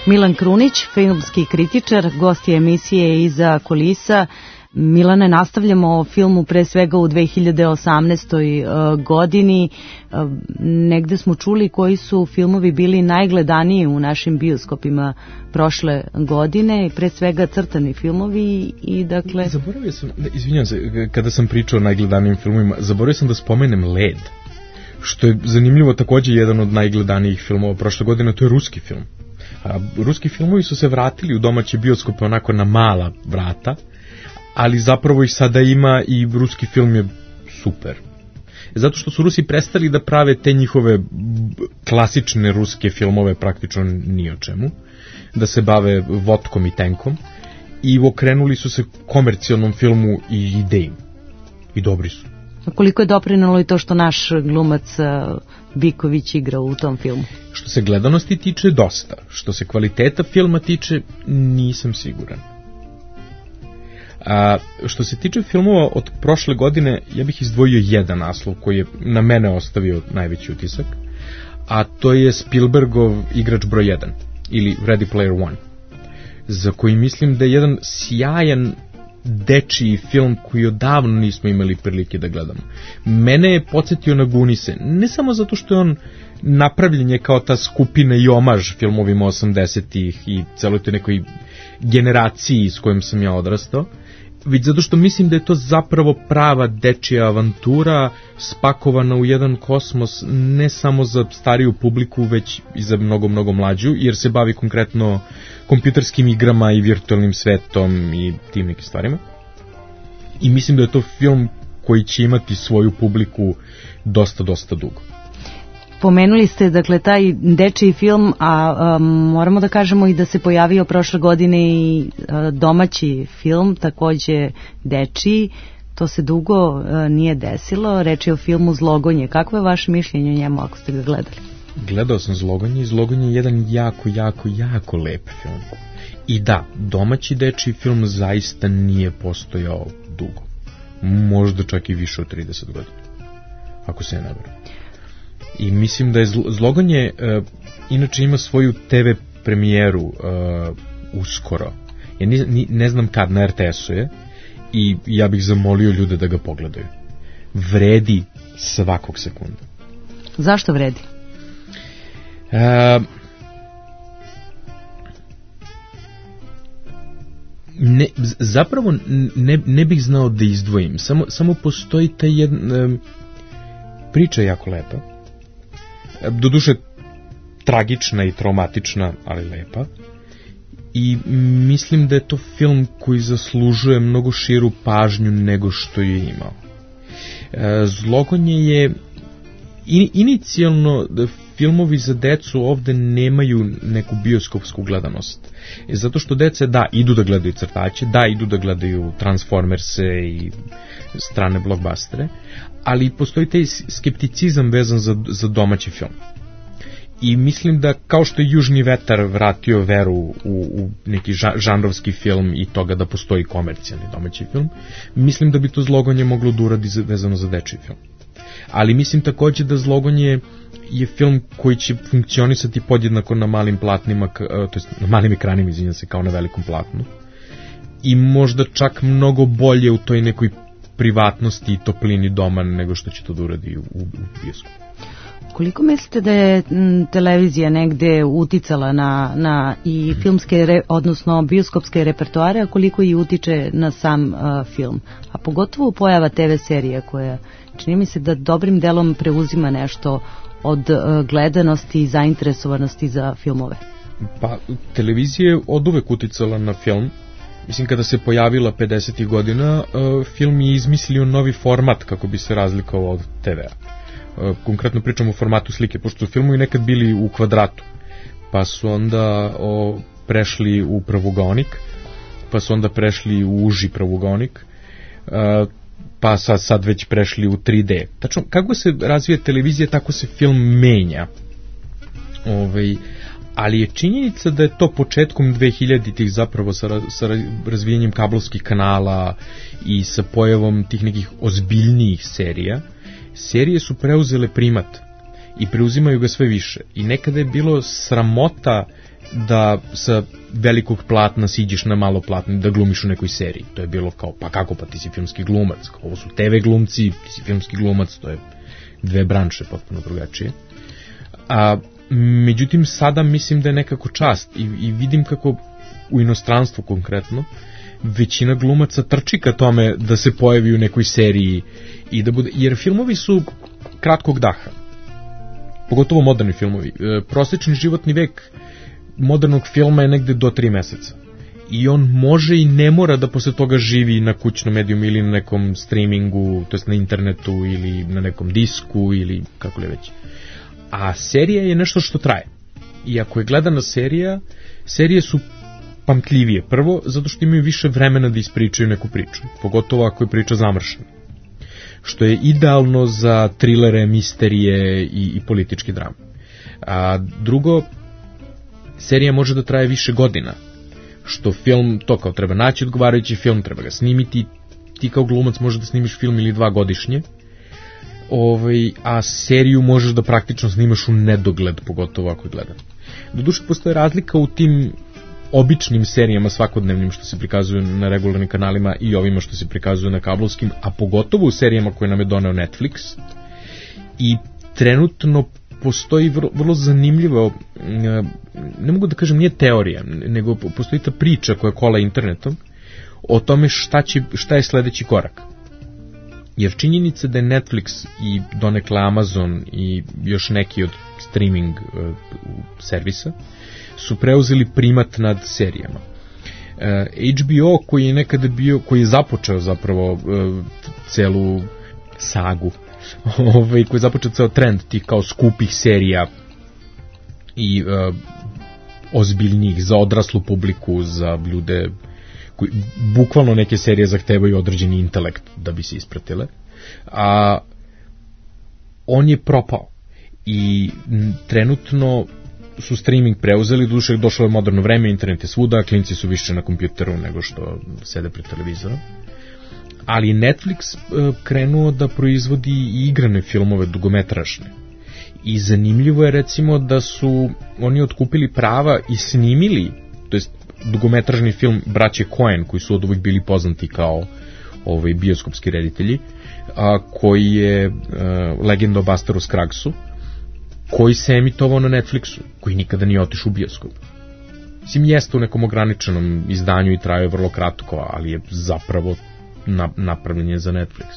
Milan Krunić, filmski kritičar, gost je emisije Iza kulisa. Milane, nastavljamo o filmu pre svega u dve hiljade osamnaestoj godini. Negde smo čuli koji su filmovi bili najgledaniji u našim bioskopima prošle godine, i pre svega crtani filmovi i dakle... Zaboravio sam, izvinjam se, kada sam pričao o najgledanijim filmovima, zaboravio sam da spomenem Led, što je zanimljivo, takođe jedan od najgledanijih filmova prošle godine, to je ruski film. A, ruski filmovi su se vratili u domaće bioskope onako na mala vrata, ali zapravo ih sada ima i ruski film je super. Zato što su Rusi prestali da prave te njihove klasične ruske filmove praktično ni o čemu, da se bave vodkom i tenkom, i okrenuli su se komercijalnom filmu i ideji. I dobri su. A koliko je doprinalo i to što naš glumac Biković igra u tom filmu? Što se gledanosti tiče, dosta. Što se kvaliteta filma tiče, nisam siguran. A, što se tiče filmova od prošle godine, ja bih izdvojio jedan naslov koji je na mene ostavio najveći utisak, a to je Spielbergov Igrač broj jedan ili Ready Player One, za koji mislim da je jedan sjajan dečiji film koji odavno nismo imali prilike da gledamo. Mene je podsjetio na Gunise, ne samo zato što je on napravljen je kao ta skupina i omaž filmovima osamdesetih i celoj toj nekoj generaciji s kojom sam ja odrastao, već zato što mislim da je to zapravo prava dečija avantura spakovana u jedan kosmos ne samo za stariju publiku, već i za mnogo, mnogo mlađu, jer se bavi konkretno kompjuterskim igrama i virtualnim svetom i tim nekim stvarima. I mislim da je to film koji će imati svoju publiku dosta, dosta dugo. Pomenuli ste, dakle, taj dečiji film, a, a moramo da kažemo i da se pojavio prošle godine i a, domaći film, takođe dečiji. To se dugo a, nije desilo. Reč je o filmu Zlogonje. Kako je vaše mišljenje o njemu ako ste ga gledali? Gledao sam Zlogonje i Zlogonje je jedan jako, jako, jako lep film. I da, domaći dečiji film zaista nije postojao dugo. Možda čak i više od trideset godina. Ako se ne varam. I mislim da je Zlogonje, uh, inače ima svoju te ve premijeru uh, uskoro. Ja ni, ni, ne znam kad, na er te esu je, i ja bih zamolio ljude da ga pogledaju. Vredi svakog sekunda. Zašto vredi? Uh, ne, zapravo ne, ne bih znao da izdvojim. Samo, samo postoji ta jedna uh, priča jako lepa. Doduše tragična i traumatična, ali lepa. I mislim da je to film koji zaslužuje mnogo širu pažnju nego što je imao. Zlogonje je inicijalno, filmovi za decu ovde nemaju neku bioskopsku gledanost. Zato što dece, da, idu da gledaju crtače, da, idu da gledaju Transformerse i strane blockbustere, ali postoji taj skepticizam vezan za, za domaći film. I mislim da kao što je Južni vetar vratio veru u, u neki žanrovski film i toga da postoji komercijalni domaći film, mislim da bi to Zlogonje moglo da uradi vezano za dečiji film. Ali mislim takođe da Zlogonje je film koji će funkcionisati podjednako na malim platnima, to jest na malim ekranima, izvinjam se, kao na velikom platnu. I možda čak mnogo bolje u toj nekoj privatnosti i toplini doma nego što će to da uradi u, u bioskopu. Koliko mislite da je m, televizija negde uticala na, na i filmske, re, odnosno bioskopske repertoare, a koliko i utiče na sam uh, film? A pogotovo pojava te ve serije koja, čini mi se da dobrim delom preuzima nešto od uh, gledanosti i zainteresovanosti za filmove. Pa, televizija je od uvek uticala na film. Mislim, kada se pojavila pedesetih godina, uh, film je izmislio novi format kako bi se razlikovao od te vea. Uh, konkretno pričamo o formatu slike, pošto su filmovi nekad bili u kvadratu, pa su onda o, prešli u pravogonik, pa su onda prešli u uži pravogonik, uh, pa sad, sad već prešli u tri de. Tačno, kako se razvija televizija, tako se film menja. Ovaj, ali je činjenica da je to početkom dvehiljaditih zapravo sa, sa razvijanjem kablovskih kanala i sa pojavom tih nekih ozbiljnijih serija, serije su preuzele primat i preuzimaju ga sve više. I nekada je bilo sramota da sa velikog platna siđeš na malo platno da glumiš u nekoj seriji. To je bilo kao, pa kako, pa ti si filmski glumac, ovo su te ve glumci, ti si filmski glumac, to je dve branše potpuno drugačije. A međutim sada mislim da je nekako čast i, i vidim kako u inostranstvu konkretno većina glumaca trči ka tome da se pojavi u nekoj seriji i da bude, jer filmovi su kratkog daha, pogotovo moderni filmovi. E, prosječni životni vek modernog filma je negde do tri meseca i on može i ne mora da posle toga živi na kućnom medijumu ili na nekom streamingu, to jest na internetu ili na nekom disku ili kako li već. A serija je nešto što traje. I ako je gledana serija, serije su pamtljivije. Prvo, zato što imaju više vremena da ispričaju neku priču, pogotovo ako je priča zamršena. Što je idealno za trilere, misterije i, i političke drame. A drugo, serija može da traje više godina, što film, to kao treba naći odgovarajući film, treba ga snimiti, ti kao glumac možeš da snimiš film ili dva godišnje, ovaj, a seriju možeš da praktično snimaš u nedogled, pogotovo ako je gledan. Doduše, postoje razlika u tim običnim serijama svakodnevnim što se prikazuju na regularnim kanalima i ovima što se prikazuju na kablovskim, a pogotovo u serijama koje nam je doneo Netflix. I trenutno postoji vrlo, vrlo zanimljivo, ne mogu da kažem nije teorija, nego postoji ta priča koja kola internetom o tome šta, će, šta je sledeći korak. Jer činjenica da je Netflix i donekle Amazon i još neki od streaming uh, servisa su preuzeli primat nad serijama. Uh, H B O koji je nekada bio, koji je započeo zapravo uh, celu sagu, ovaj, koji je započeo ceo trend tih kao skupih serija i uh, ozbiljnijih za odraslu publiku, za ljude koji, bukvalno neke serije zahtevaju određeni intelekt da bi se ispratile, a on je propao i trenutno su streaming preuzeli, duše došlo je moderno vreme, internet je svuda, klinci su više na kompjuteru nego što sede pred televizorom, ali Netflix krenuo da proizvodi i igrane filmove dugometražne i zanimljivo je recimo da su oni otkupili prava i snimili, to jest dugometražni film Braće Coen, koji su od uvijek bili poznati kao ovaj, bioskopski reditelji, a, koji je a, Legenda o Busteru Scruggsu, koji se emitovao na Netflixu, koji nikada nije otišao u bioskop. Mislim, jeste u nekom ograničenom izdanju i traje vrlo kratko, ali je zapravo na, napravljen je za Netflix.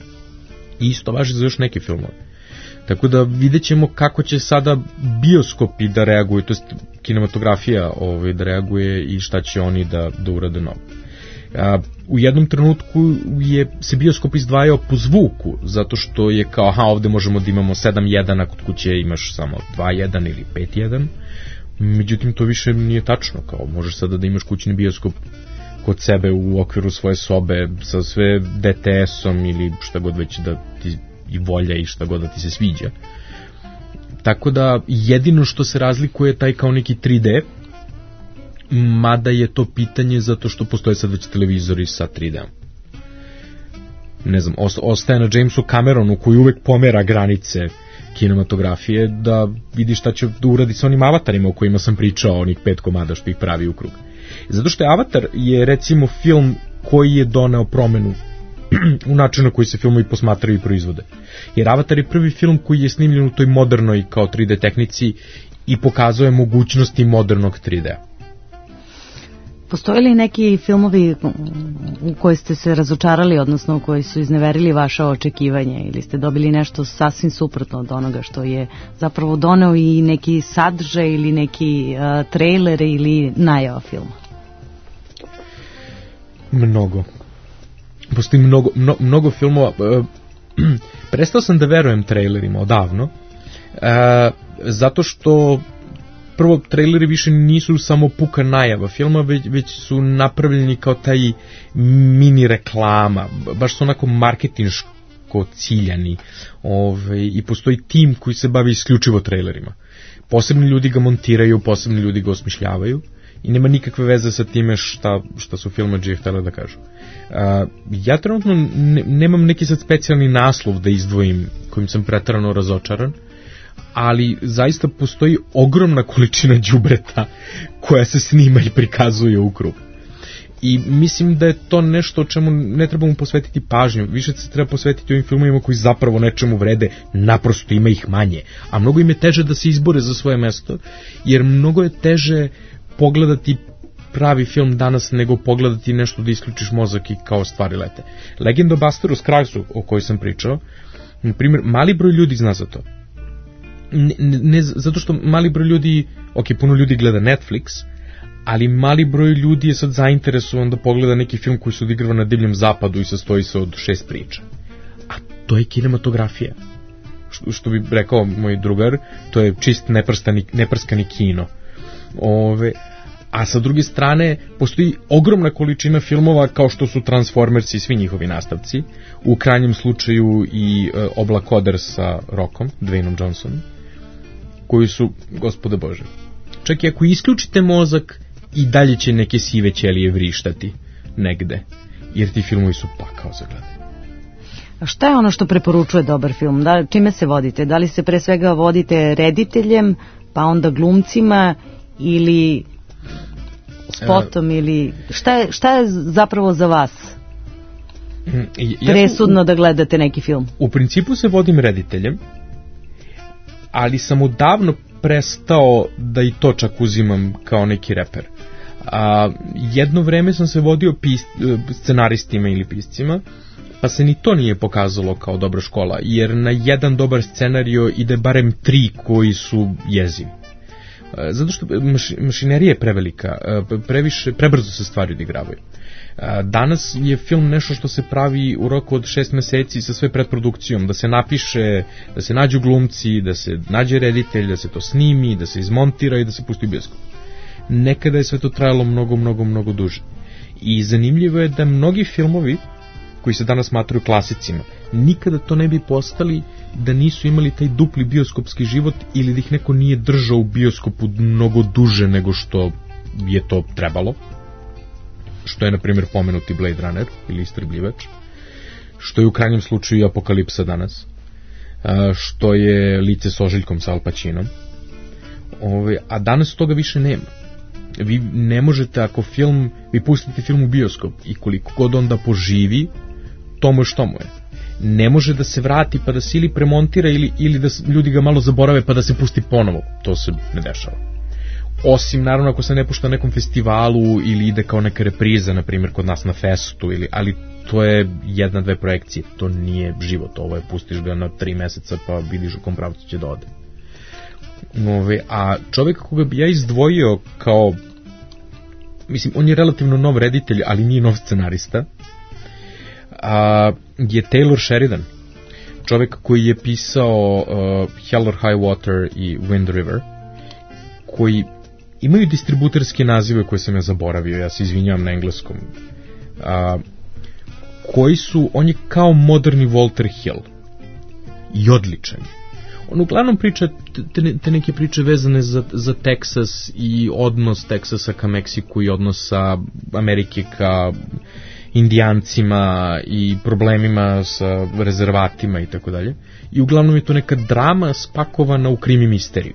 I isto važi za još neke filmove. Tako da vidjet ćemo kako će sada bioskopi da reaguju, to jest kinematografija ovaj, da reaguje i šta će oni da, da urade novo. A, u jednom trenutku je se bioskop izdvajao po zvuku, zato što je kao, aha, ovde možemo da imamo sedam jedan, a kod kuće imaš samo dva jedan ili pet jedan. Međutim, to više nije tačno, kao možeš sada da imaš kućni bioskop kod sebe u okviru svoje sobe sa sve D T S-om ili šta god već da ti i volja i šta god da ti se sviđa. Tako da jedino što se razlikuje je taj kao neki tri D, mada je to pitanje zato što postoje sad već televizori sa tri D-om. Ne znam, ostaje na Jamesu Cameronu koji uvek pomera granice kinematografije da vidi šta će da uradi sa onim avatarima o kojima sam pričao, onih pet komada što ih pravi u krug. Zato što je Avatar je recimo film koji je doneo promenu u načinu na koji se filmovi posmatraju i proizvode. Jer Avatar je prvi film koji je snimljen u toj modernoj kao tri D tehnici i pokazuje mogućnosti modernog tri D. Postoje li neki filmovi u koji ste se razočarali, odnosno u koji su izneverili vaše očekivanje ili ste dobili nešto sasvim suprotno od onoga što je zapravo doneo i neki sadržaj ili neki uh, trailer ili najava filma? Mnogo. Postoji mnogo, mno, mnogo filmova. Uh, prestao sam da verujem trailerima odavno, uh, zato što prvo, traileri više nisu samo puka najava filma, već, već su napravljeni kao taj mini reklama, baš su onako marketinško ciljani. Ove, i postoji tim koji se bavi isključivo trailerima. Posebni ljudi ga montiraju, posebni ljudi ga osmišljavaju i nema nikakve veze sa time šta, šta su filmadžije htjeli da kažu. A, ja trenutno ne, nemam neki sad specijalni naslov da izdvojim kojim sam pretarano razočaran, ali zaista postoji ogromna količina đubreta koja se snima i prikazuje u krug. I mislim da je to nešto o čemu ne trebamo posvetiti pažnju, više se treba posvetiti ovim filmovima koji zapravo nečemu vrede, naprosto ima ih manje, a mnogo im je teže da se izbore za svoje mesto, jer mnogo je teže pogledati pravi film danas nego pogledati nešto da isključiš mozak i kao stvari lete. Legenda o Busteru Scruggsu o kojoj sam pričao, na primjer, mali broj ljudi zna za to. Ne, ne, zato što mali broj ljudi, ok, puno ljudi gleda Netflix, ali mali broj ljudi je sad zainteresovan da pogleda neki film koji se odigrava na divljem zapadu i sastoji se od šest priča. A to je kinematografija. Što, što bi rekao moj drugar, to je čist neprskani, neprskani kino. Ove, a sa druge strane, postoji ogromna količina filmova kao što su Transformers i svi njihovi nastavci, u krajnjem slučaju i e, Oblak Oder sa Rockom, Dwayneom Johnsonom, koji su, gospode Bože, čak i ako isključite mozak, i dalje će neke sive ćelije vrištati negde, jer ti filmovi su pakao za gledanje. A šta je ono što preporučuje dobar film? Da, čime se vodite? Da li se pre svega vodite rediteljem, pa onda glumcima, ili spotom, e, ili šta je, šta je zapravo za vas ja, presudno u, da gledate neki film? U principu se vodim rediteljem, ali sam odavno prestao da i to čak uzimam kao neki reper. A, jedno vreme sam se vodio pis, scenaristima ili piscima, pa se ni to nije pokazalo kao dobra škola, jer na jedan dobar scenario ide barem tri koji su jezivi. Zato što maš, mašinerija je prevelika, previše, prebrzo se stvari odigravaju. Danas je film nešto što se pravi u roku od šest meseci sa sve predprodukcijom, da se napiše, da se nađu glumci, da se nađe reditelj, da se to snimi, da se izmontira i da se pusti u bioskop. Nekada je sve to trajalo mnogo, mnogo, mnogo duže. I zanimljivo je da mnogi filmovi koji se danas smatraju klasicima, nikada to ne bi postali da nisu imali taj dupli bioskopski život ili da ih neko nije držao u bioskopu mnogo duže nego što je to trebalo, što je na primjer pomenuti Blade Runner ili Istrebljivač, što je u krajnjem slučaju Apokalipsa danas, što je Lice s ožiljkom sa Al Pacinom, a danas toga više nema. Vi ne možete, ako film, vi pustite film u bioskop i koliko god onda poživi, tomu je što mu je. Ne može da se vrati pa da se ili premontira ili, ili da ljudi ga malo zaborave pa da se pusti ponovo. To se ne dešava. Osim, naravno, ako se ne pušta na nekom festivalu ili ide kao neka repriza, na primjer kod nas na festu, ili, ali to je jedna, dve projekcije. To nije život. Ovo je, pustiš ga na tri meseca pa vidiš u kom pravcu će da ode. Ove, a čovjek koga bi ja izdvojio kao, mislim, on je relativno nov reditelj, ali nije nov scenarista, a, je Taylor Sheridan, čovjek koji je pisao uh, Hell or High Water i Wind River, koji imaju distributerske nazive koje sam ja zaboravio, ja se izvinjavam na engleskom, a, koji su, on je kao moderni Walter Hill i odličan. On uglavnom priča te, te neke priče vezane za, za Teksas i odnos Teksasa ka Meksiku i odnos sa Amerike ka Indijancima i problemima sa rezervatima i tako dalje. I uglavnom je to neka drama spakovana u krimi misteriju.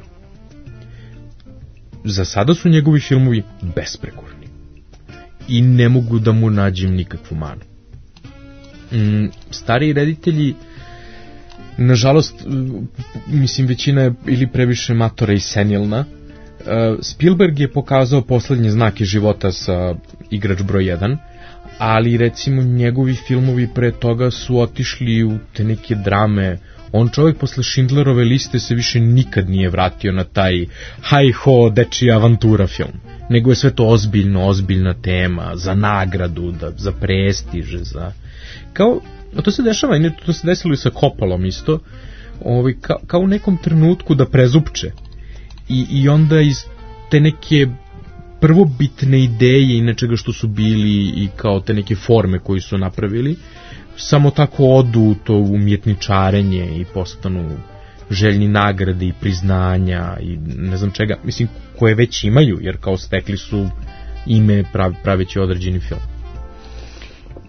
Za sada su njegovi filmovi besprekorni i ne mogu da mu nađem nikakvu manu. Mm, stariji reditelji, nažalost, mislim, većina je ili previše matora i senilna. Spielberg je pokazao poslednje znake života sa Igrač broj jedan, ali recimo njegovi filmovi pre toga su otišli u te neke drame. On čovjek posle Schindlerove liste se više nikad nije vratio na taj haj-ho dečija avantura film, nego je sve to ozbiljno, ozbiljna tema, za nagradu, da, za prestiž, za... Kao, to se dešava, i to se desilo i sa Coppolom isto, ovaj, kao, kao u nekom trenutku da prezupče. I, i onda iz te neke prvobitne ideje i nečega što su bili i kao te neke forme koji su napravili, samo tako odu u to umjetničarenje i postanu željni nagrade i priznanja i ne znam čega, mislim, koje već imaju, jer kao stekli su ime pravi, praveći određeni film.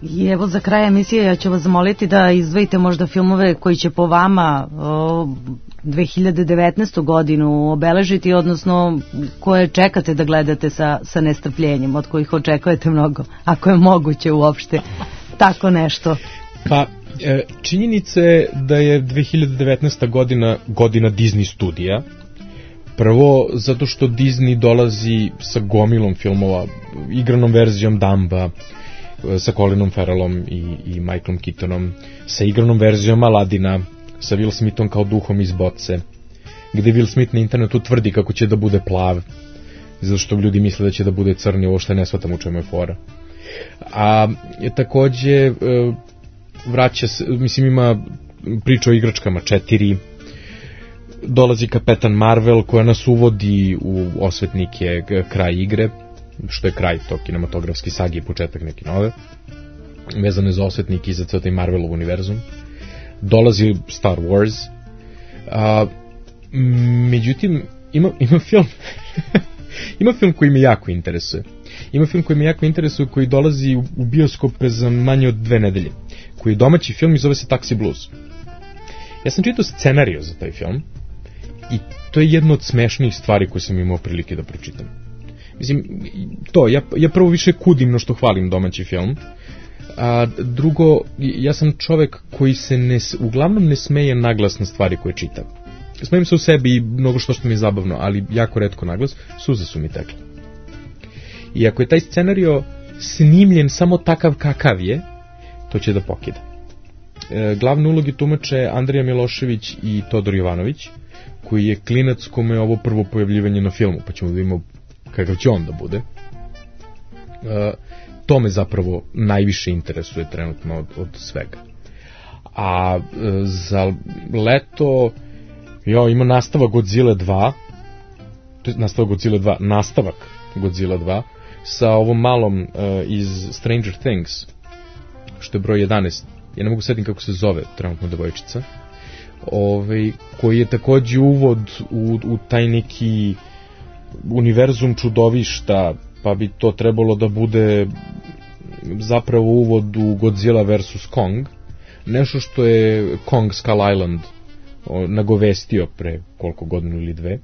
I evo za kraj emisije ja ću vas zamoliti da izdvojite možda filmove koji će po vama o, dve hiljade devetnaestu godinu obeležiti, odnosno koje čekate da gledate sa, sa nestrpljenjem, od kojih očekujete mnogo, ako je moguće uopšte tako nešto. Pa, činjenica je da je dve hiljade devetnaesta godina godina Disney studija. Prvo, zato što Disney dolazi sa gomilom filmova, igranom verzijom Dumba, sa Colinom Farrellom i, i Michaelom Keatonom, sa igranom verzijom Aladina, sa Will Smithom kao duhom iz boce, gde Will Smith na internetu tvrdi kako će da bude plav, zato što ljudi misle da će da bude crni, ovo što ne shvatam u čemu je fora. A je takođe vraća se, mislim ima priča o igračkama četiri, dolazi Kapetan Marvel koja nas uvodi u osvetnike kraj igre, što je kraj to kinematografski sagi i početak neke nove, vezane za osvetnike i za ceo taj Marvelov univerzum. Dolazi Star Wars. A, međutim, ima, ima film ima film koji me jako interesuje. Ima film koji me jako interesuje, koji dolazi u, u bioskope za manje od dve nedelje, koji je domaći film i zove se Taxi Blues. Ja sam čitao scenariju za taj film i to je jedna od smešnijih stvari koje sam imao prilike da pročitam. Mislim, to, ja, ja prvo više kudim no što hvalim domaći film, a drugo, ja sam čovek koji se ne, uglavnom ne smeje naglas na stvari koje čitam. Smejem se u sebi i mnogo što što mi je zabavno, ali jako retko naglas, suze su mi tekle. I ako je taj scenario snimljen samo takav kakav je, to će da pokida. E, glavne uloge tumače Andrija Milošević i Todor Jovanović, koji je klinac kome je ovo prvo pojavljivanje na filmu, pa ćemo da vidimo kakav će on da bude. E, to me zapravo najviše interesuje trenutno od, od svega. A e, za leto jo, ima nastavak Godzilla dva, nastavak Godzilla dva, nastavak Godzilla dva, sa ovom malom uh, iz Stranger Things, što je broj jedanaest, ja ne mogu setim kako se zove trenutno devojčica, ovaj, koji je takođe uvod u, u taj neki univerzum čudovišta, pa bi to trebalo da bude zapravo uvod u Godzilla versus. Kong, nešto što je Kong Skull Island nagovestio pre koliko godinu ili dve.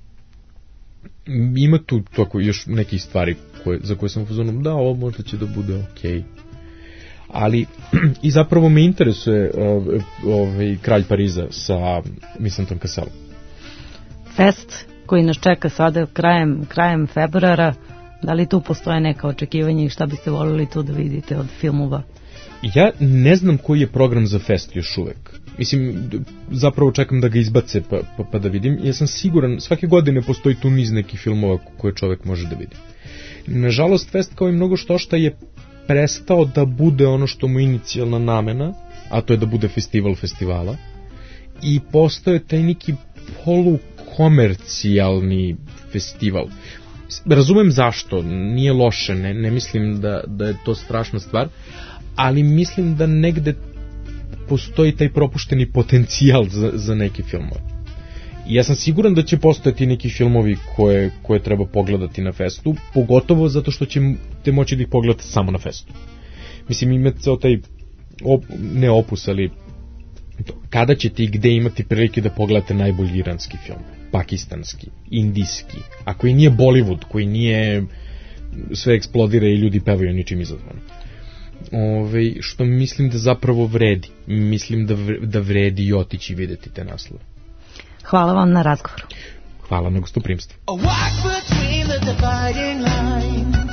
Ima tu toko još nekih stvari koje, za koje sam u fazonu, da, ovo možda će da bude okej. Okay. Ali i zapravo me interesuje uh, ovaj Kralj Pariza sa Vincentom Casselom. Fest koji nas čeka sada krajem, krajem februara, da li tu postoje neka očekivanja i šta biste voljeli tu da vidite od filmova? Ja ne znam koji je program za Fest još uvek. Mislim, zapravo čekam da ga izbace pa, pa, pa da vidim. Ja sam siguran, svake godine postoji tu niz nekih filmova koje čovek može da vidi. Nažalost, Fest kao i mnogo što šta je prestao da bude ono što mu inicijalna namena, a to je da bude festival festivala, i postoje taj neki polukomercijalni festival. Razumem zašto, nije loše, ne, ne mislim da, da je to strašna stvar, ali mislim da negde postoji taj propušteni potencijal za, za neke filmove. I ja sam siguran da će postojati neki filmovi koje, koje treba pogledati na festu, pogotovo zato što ćete moći da ih pogledate samo na festu. Mislim, imate ceo taj, op, ne opus, ali to, kada ćete i gde imati prilike da pogledate najbolji iranski film, pakistanski, indijski, a koji nije Bollywood, koji nije sve eksplodira i ljudi pevaju ničim izazvano. Ove, što mislim da zapravo vredi. Mislim da, vre, da vredi i otići i videti te naslove. Hvala vam na razgovoru. Hvala na gostoprimstvu. A walk between the dividing lines.